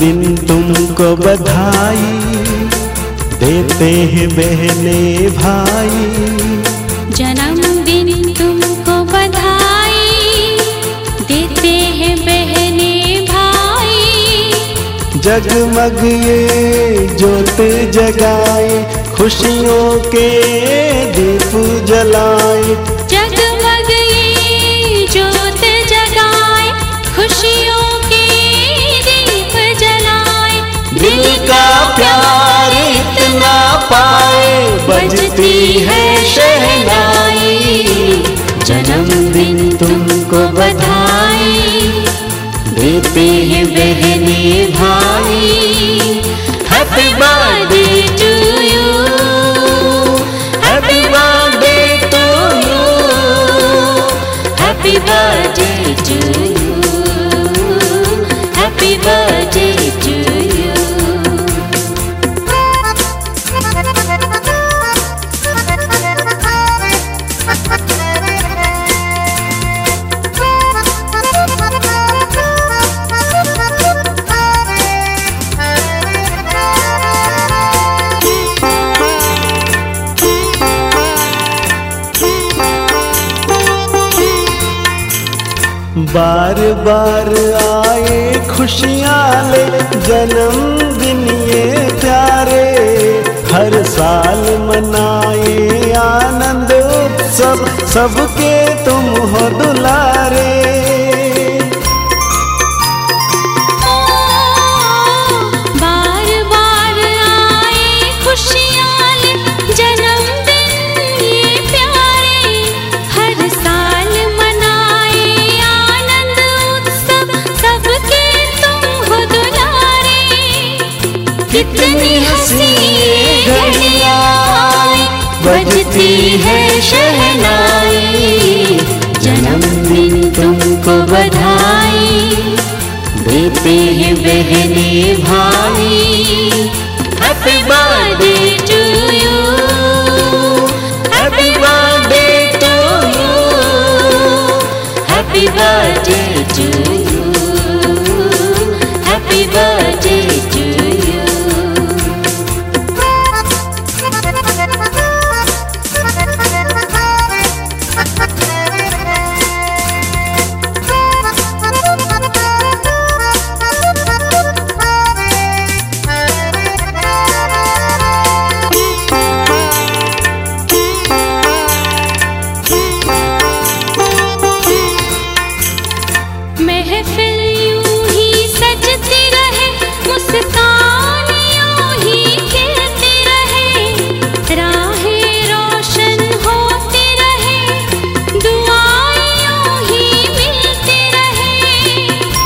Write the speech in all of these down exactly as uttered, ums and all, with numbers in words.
जन्मदिन तुमको बधाई देते हैं बहने भाई। जन्मदिन तुमको बधाई देते हैं बहने भाई। जगमग ये ज्योत जगाए खुशियों के दीप जलाए। जगमग ये ज्योत जगाए खुशियों के दीप जलाए। दिल का प्यार इतना पाए बजती है शहनाई। जन्मदिन तुमको बधाई देते हैं बहने भाई। Happy birthday to you, happy birthday to you, happy birthday to you, happy birthday to you. बार बार आए खुशियाँ ले जन्मदिन ये प्यारे। हर साल मनाए आनंद उत्सव सबके तुम हो दुलारे। बार बार आए खुशियाँ ले जन्मदिन ये प्यारे। हर साल मनाए आनंद उत्सव सबके तुम हो दुलारे। कितनी हंसी घड़ियाँ आई बजती है शहनाई। जन्मदिन तुमको बधाई देते हैं बहने भाई। Happy birthday to you, happy birthday to you, happy birthday to you, happy birthday to you. महफिल यूं ही सजती रहे, मुस्कान यूं ही खिलती रहे। राहें रोशन होती रहे, दुआएं यूं ही मिलती रहे।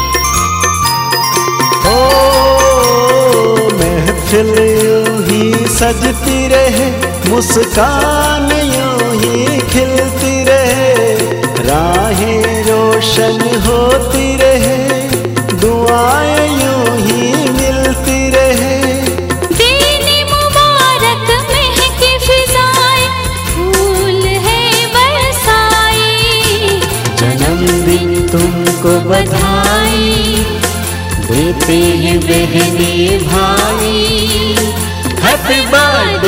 ओ महफिल यूं ही सजती रहे, मुस्कान यूं ही खिलती रहे। राहें रोशन होती रहे, दुआएं यूं ही मिलती रहे। दीनी मुबारक महके फिजाएं, फूल है बरसाए। जन्मदिन तुमको बधाई देते हैं बहने भाई। Happy birthday